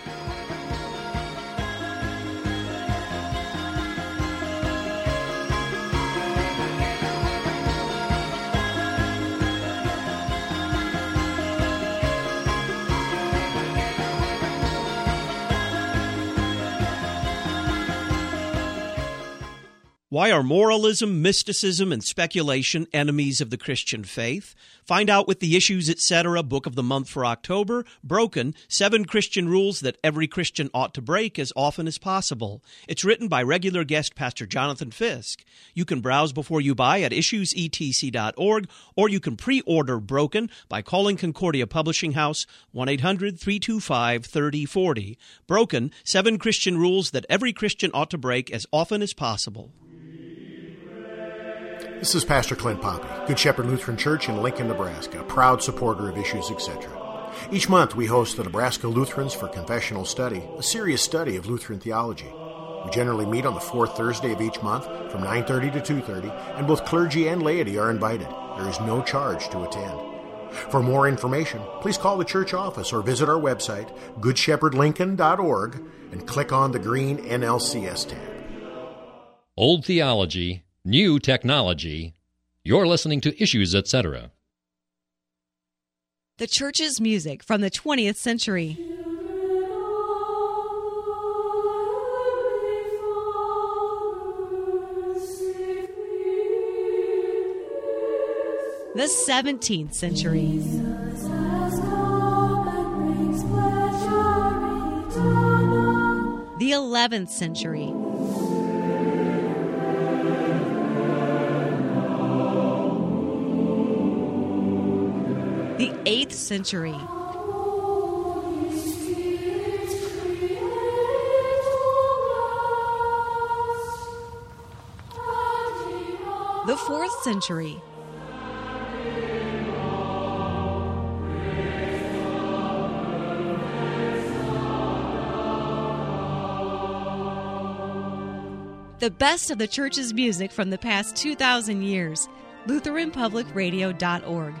Why are moralism, mysticism, and speculation enemies of the Christian faith? Find out with the Issues, et cetera book of the month for October, Broken, Seven Christian Rules That Every Christian Ought to Break as Often as Possible. It's written by regular guest Pastor Jonathan Fisk. You can browse before you buy at issues e t c dot org, or you can pre-order Broken by calling Concordia Publishing House, one eight hundred three two five three zero four zero. Broken, Seven Christian Rules That Every Christian Ought to Break as Often as Possible. This is Pastor Clint Poppy, Good Shepherd Lutheran Church in Lincoln, Nebraska, a proud supporter of Issues, et cetera. Each month we host the Nebraska Lutherans for Confessional Study, a serious study of Lutheran theology. We generally meet on the fourth Thursday of each month from nine thirty to two thirty, and both clergy and laity are invited. There is no charge to attend. For more information, please call the church office or visit our website, good shepherd lincoln dot org, and click on the green N L C S tab. Old theology, new technology. You're listening to Issues, et cetera. The church's music from the twentieth century. The seventeenth century. The eleventh century. The eighth century. The fourth century. The best of the church's music from the past two thousand years. Lutheran Public Radio dot org.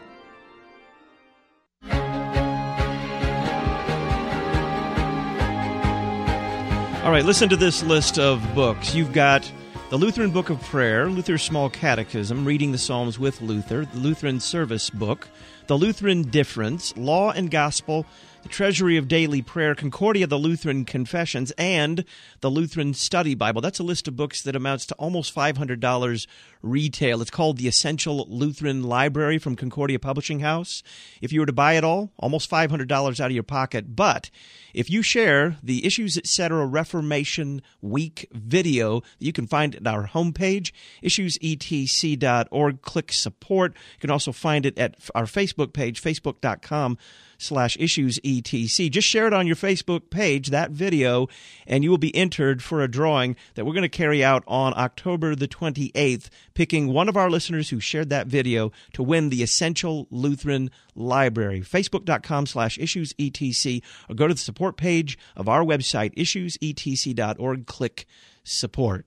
All right, listen to this list of books. You've got the Lutheran Book of Prayer, Luther's Small Catechism, Reading the Psalms with Luther, the Lutheran Service Book, the Lutheran Difference, Law and Gospel, the Treasury of Daily Prayer, Concordia, the Lutheran Confessions, and the Lutheran Study Bible. That's a list of books that amounts to almost five hundred dollars retail. It's called the Essential Lutheran Library from Concordia Publishing House. If you were to buy it all, almost five hundred dollars out of your pocket. But if you share the Issues, et cetera Reformation Week video, you can find it at our homepage, issues e t c dot org. Click support. You can also find it at our Facebook page, facebook dot com slash issues E T C. Just share it on your Facebook page, that video, and you will be entered for a drawing that we're going to carry out on October the twenty-eighth, picking one of our listeners who shared that video to win the Essential Lutheran Library. Facebook dot com slash issues E T C, or go to the support page of our website, issues e t c dot org. Click support.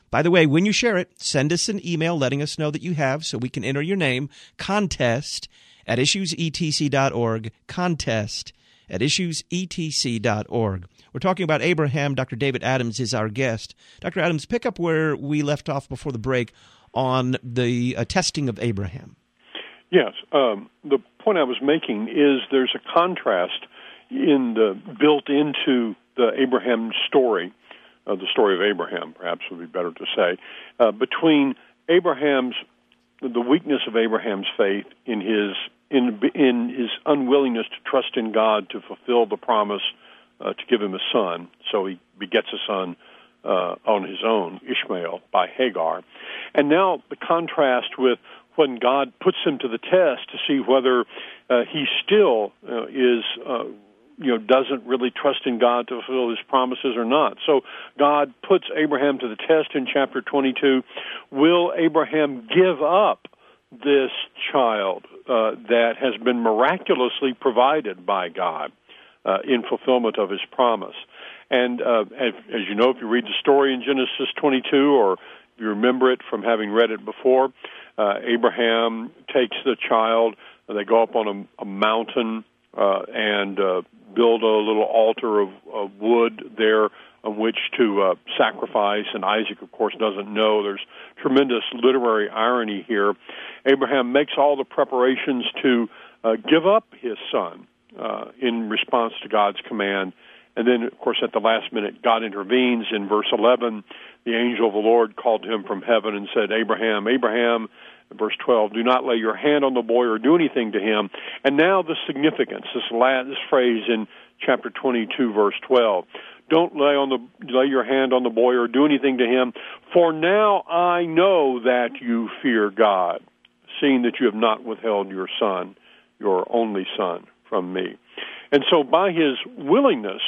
By the way, when you share it, send us an email letting us know that you have so we can enter your name. Contest at issues e t c dot org. Contest at issues e t c dot org. We're talking about Abraham. Doctor David Adams is our guest. Doctor Adams, pick up where we left off before the break on the uh, testing of Abraham. Yes. Um, the point I was making is there's a contrast in the built into the Abraham story, uh, the story of Abraham, perhaps would be better to say, uh, between Abraham's the weakness of Abraham's faith in his in in his unwillingness to trust in God to fulfill the promise uh, to give him a son. So he begets a son uh, on his own, Ishmael, by Hagar. And now the contrast with when God puts him to the test to see whether uh, he still uh, is, uh, you know, doesn't really trust in God to fulfill his promises or not. So God puts Abraham to the test in chapter twenty-two. Will Abraham give up this child uh, that has been miraculously provided by God uh, in fulfillment of his promise? And uh, as, as you know, if you read the story in Genesis twenty-two, or if you remember it from having read it before, uh, Abraham takes the child, and they go up on a, a mountain uh, and uh, build a little altar of, of wood there on which to uh, sacrifice, and Isaac, of course, doesn't know. There's tremendous literary irony here. Abraham makes all the preparations to uh, give up his son uh, in response to God's command. And then, of course, at the last minute, God intervenes. In verse eleven, the angel of the Lord called to him from heaven and said, Abraham, Abraham, verse twelve, do not lay your hand on the boy or do anything to him. And now the significance, this last, this phrase in chapter twenty-two, verse twelve. Don't lay on the lay your hand on the boy or do anything to him, for now I know that you fear God, seeing that you have not withheld your son, your only son, from me. And so by his willingness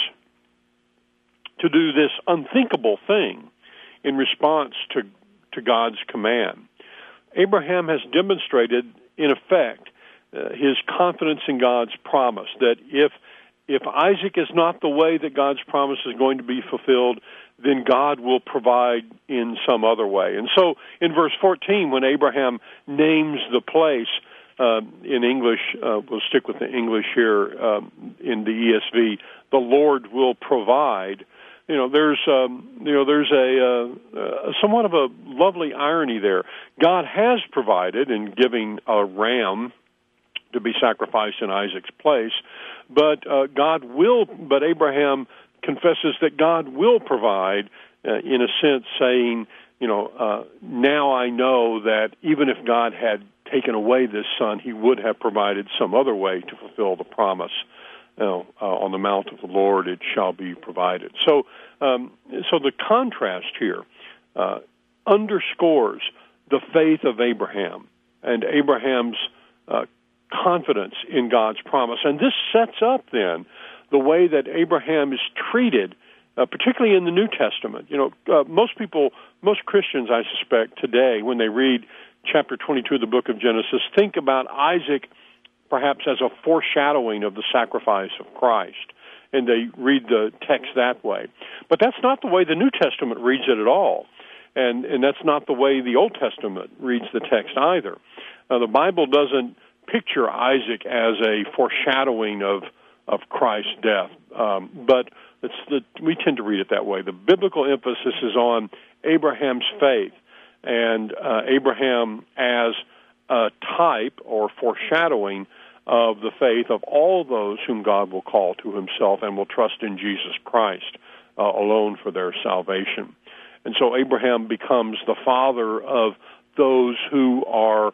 to do this unthinkable thing in response to, to God's command, Abraham has demonstrated, in effect, uh, his confidence in God's promise, that if if Isaac is not the way that God's promise is going to be fulfilled, then God will provide in some other way. And so in verse fourteen, when Abraham names the place, uh, in English, uh, we'll stick with the English here um, in the E S V, the Lord will provide. You know, there's um, you know there's a uh, uh, somewhat of a lovely irony there. God has provided in giving a ram to be sacrificed in Isaac's place, but uh, God will. But Abraham confesses that God will provide, uh, in a sense, saying, you know, uh, now I know that even if God had taken away this son, He would have provided some other way to fulfill the promise. You know, uh, on the mount of the Lord it shall be provided. So, um, so the contrast here uh, underscores the faith of Abraham and Abraham's uh, confidence in God's promise. And this sets up, then, the way that Abraham is treated, uh, particularly in the New Testament. You know, uh, most people, most Christians, I suspect, today, when they read chapter twenty-two of the book of Genesis, think about Isaac perhaps as a foreshadowing of the sacrifice of Christ, and they read the text that way. But that's not the way the New Testament reads it at all, and and that's not the way the Old Testament reads the text either. Uh, the Bible doesn't picture Isaac as a foreshadowing of of Christ's death, um, but it's the, we tend to read it that way. The biblical emphasis is on Abraham's faith, and uh, Abraham as a type or foreshadowing of the faith of all those whom God will call to Himself and will trust in Jesus Christ uh, alone for their salvation. And so Abraham becomes the father of those who are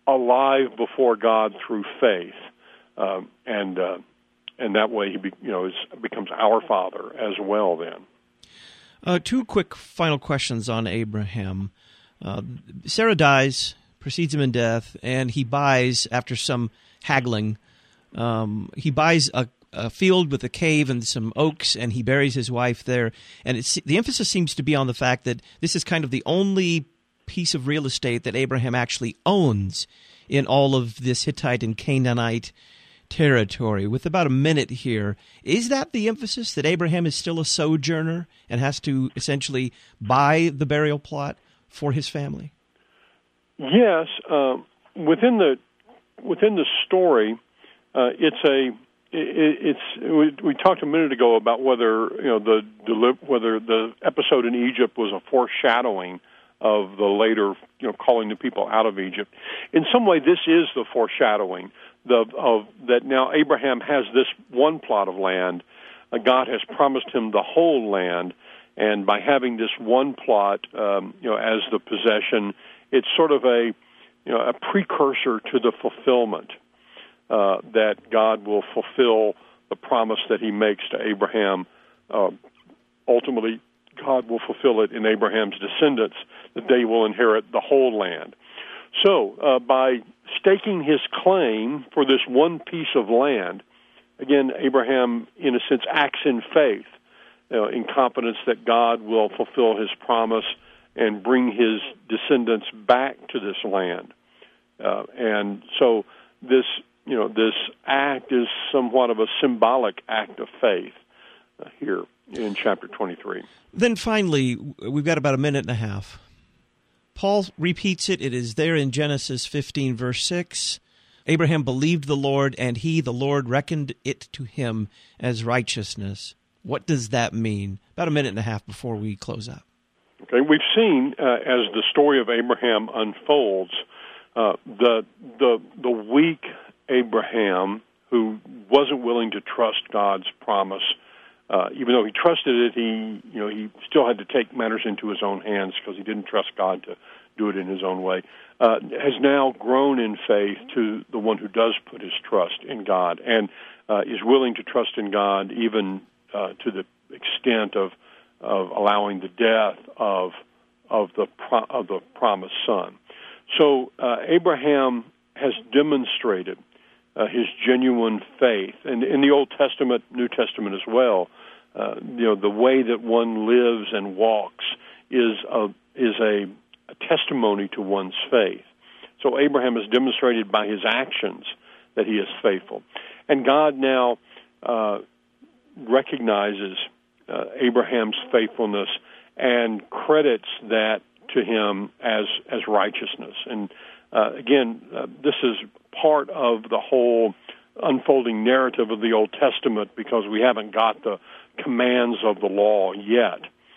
alive before God through faith, um, and uh, and that way he be, you know is, becomes our father as well. Then, uh, two quick final questions on Abraham. Uh, Sarah dies, precedes him in death, and he buys, after some haggling, um, he buys a, a field with a cave and some oaks, and he buries his wife there. And it's, the emphasis seems to be on the fact that this is kind of the only piece of real estate that Abraham actually owns in all of this Hittite and Canaanite territory. With about a minute here, is that the emphasis, that Abraham is still a sojourner and has to essentially buy the burial plot for his family? Yes. Uh, within the within the story, uh, it's a it, it's we, we talked a minute ago about whether you know the whether the episode in Egypt was a foreshadowing of the later, you know, calling the people out of Egypt. In some way, this is the foreshadowing the, of that now Abraham has this one plot of land. Uh, God has promised him the whole land, and by having this one plot, um, you know, as the possession, it's sort of a, you know, a precursor to the fulfillment uh, that God will fulfill the promise that He makes to Abraham. Uh, ultimately, God will fulfill it in Abraham's descendants, that they will inherit the whole land. So, uh, by staking his claim for this one piece of land, again, Abraham, in a sense, acts in faith, you know, in confidence that God will fulfill His promise and bring His descendants back to this land. Uh, and so, this, you know, this act is somewhat of a symbolic act of faith uh, here in chapter twenty-three. Then finally, we've got about a minute and a half. Paul repeats it. It is there in Genesis fifteen, verse six. Abraham believed the Lord, and he, the Lord, reckoned it to him as righteousness. What does that mean? About a minute and a half before we close out. Okay, we've seen uh, as the story of Abraham unfolds, uh, the the the weak Abraham who wasn't willing to trust God's promise. Uh, even though he trusted it, he, you know, he still had to take matters into his own hands because he didn't trust God to do it in his own way, uh, has now grown in faith to the one who does put his trust in God and uh, is willing to trust in God even uh, to the extent of of allowing the death of of the pro- of the promised son. So uh, Abraham has demonstrated Uh, his genuine faith. And in the Old Testament, New Testament as well, uh, you know, the way that one lives and walks is a, is a, a testimony to one's faith. So Abraham has demonstrated by his actions that he is faithful. And God now uh, recognizes uh, Abraham's faithfulness and credits that to him as, as righteousness. And uh, again, uh, this is part of the whole unfolding narrative of the Old Testament because we haven't got the commands of the law yet.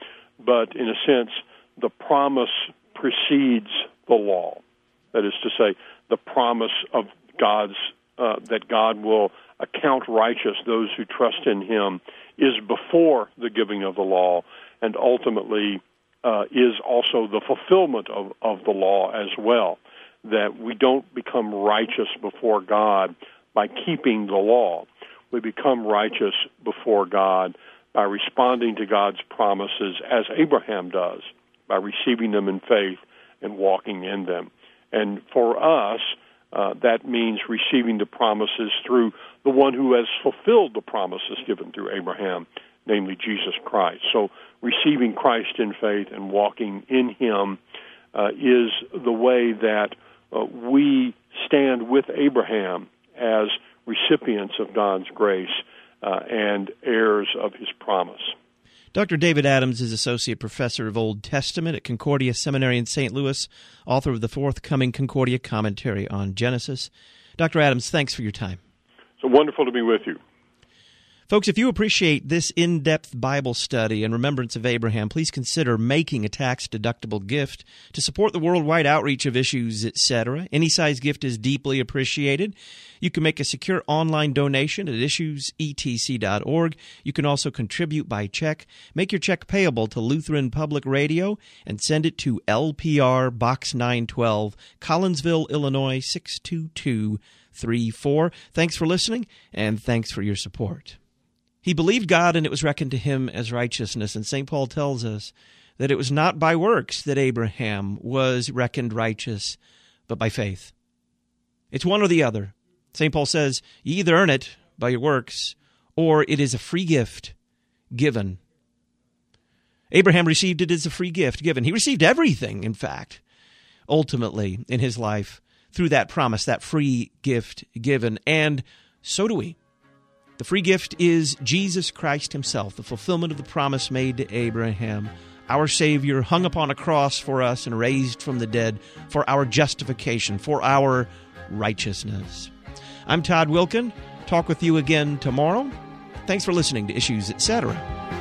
But in a sense, the promise precedes the law. That is to say, the promise of God's uh, that God will account righteous those who trust in Him is before the giving of the law, and ultimately uh, is also the fulfillment of, of the law as well. That we don't become righteous before God by keeping the law. We become righteous before God by responding to God's promises as Abraham does, by receiving them in faith and walking in them. And for us, uh, that means receiving the promises through the one who has fulfilled the promises given through Abraham, namely Jesus Christ. So receiving Christ in faith and walking in Him uh, is the way that Uh, we stand with Abraham as recipients of God's grace uh, and heirs of His promise. Doctor David Adams is Associate Professor of Old Testament at Concordia Seminary in Saint Louis, author of the forthcoming Concordia Commentary on Genesis. Doctor Adams, thanks for your time. So wonderful to be with you. Folks, if you appreciate this in-depth Bible study in remembrance of Abraham, please consider making a tax-deductible gift to support the worldwide outreach of Issues, et cetera. Any size gift is deeply appreciated. You can make a secure online donation at issues e t c dot org. You can also contribute by check. Make your check payable to Lutheran Public Radio and send it to L P R Box nine twelve, Collinsville, Illinois six two two three four. Thanks for listening, and thanks for your support. He believed God, and it was reckoned to him as righteousness. And Saint Paul tells us that it was not by works that Abraham was reckoned righteous, but by faith. It's one or the other. Saint Paul says, you either earn it by your works, or it is a free gift given. Abraham received it as a free gift given. He received everything, in fact, ultimately in his life through that promise, that free gift given. And So do we. The free gift is Jesus Christ himself, the fulfillment of the promise made to Abraham, our Savior hung upon a cross for us and raised from the dead for our justification, for our righteousness. I'm Todd Wilkin. Talk with you again tomorrow. Thanks for listening to Issues, et cetera.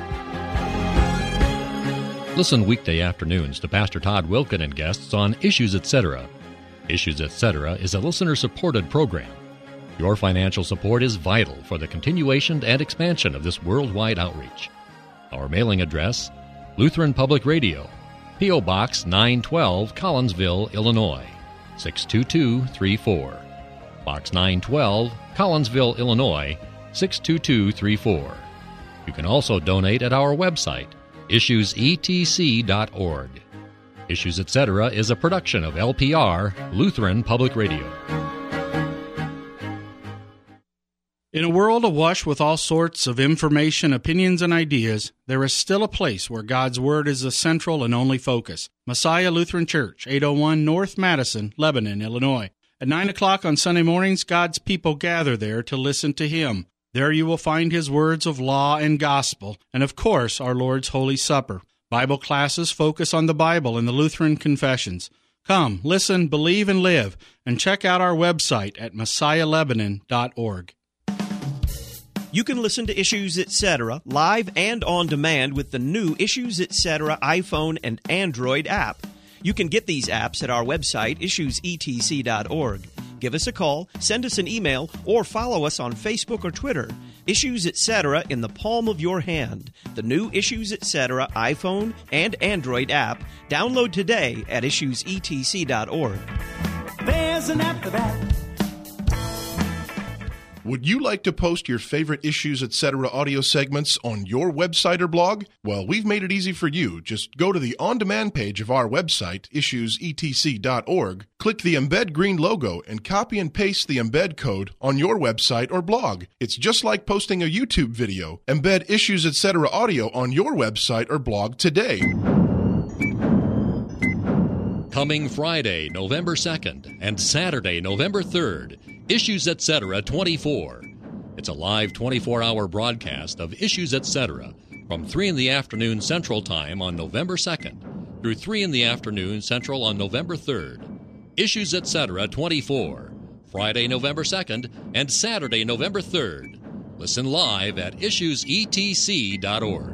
Listen weekday afternoons to Pastor Todd Wilkin and guests on Issues, et cetera. Issues, et cetera is a listener-supported program. Your financial support is vital for the continuation and expansion of this worldwide outreach. Our mailing address, Lutheran Public Radio, P O. Box nine twelve, Collinsville, Illinois, six two two three four. Box nine twelve, Collinsville, Illinois, six two two three four. You can also donate at our website, issues e t c dot org. Issues, et cetera is a production of L P R, Lutheran Public Radio. In a world awash with all sorts of information, opinions, and ideas, there is still a place where God's Word is the central and only focus. Messiah Lutheran Church, eight oh one North Madison, Lebanon, Illinois. At nine o'clock on Sunday mornings, God's people gather there to listen to Him. There you will find His words of law and gospel, and of course, our Lord's Holy Supper. Bible classes focus on the Bible and the Lutheran confessions. Come, listen, believe, and live, and check out our website at messiah lebanon dot org. You can listen to Issues, et cetera live and on demand with the new Issues, et cetera iPhone and Android app. You can get these apps at our website, issues e t c dot org. Give us a call, send us an email, or follow us on Facebook or Twitter. Issues, et cetera in the palm of your hand. The new Issues, et cetera iPhone and Android app. Download today at issues e t c dot org. There's an app for that. Would you like to post your favorite Issues, et cetera audio segments on your website or blog? Well, we've made it easy for you. Just go to the on-demand page of our website, issues e t c dot org, click the Embed Green logo, and copy and paste the embed code on your website or blog. It's just like posting a YouTube video. Embed Issues, et cetera audio on your website or blog today. Coming Friday, November second, and Saturday, November third, Issues, et cetera twenty-four. It's a live twenty-four hour broadcast of Issues, et cetera from three in the afternoon Central Time on November second through three in the afternoon Central on November third. Issues, et cetera twenty-four, Friday, November second, and Saturday, November third. Listen live at issues e t c dot org.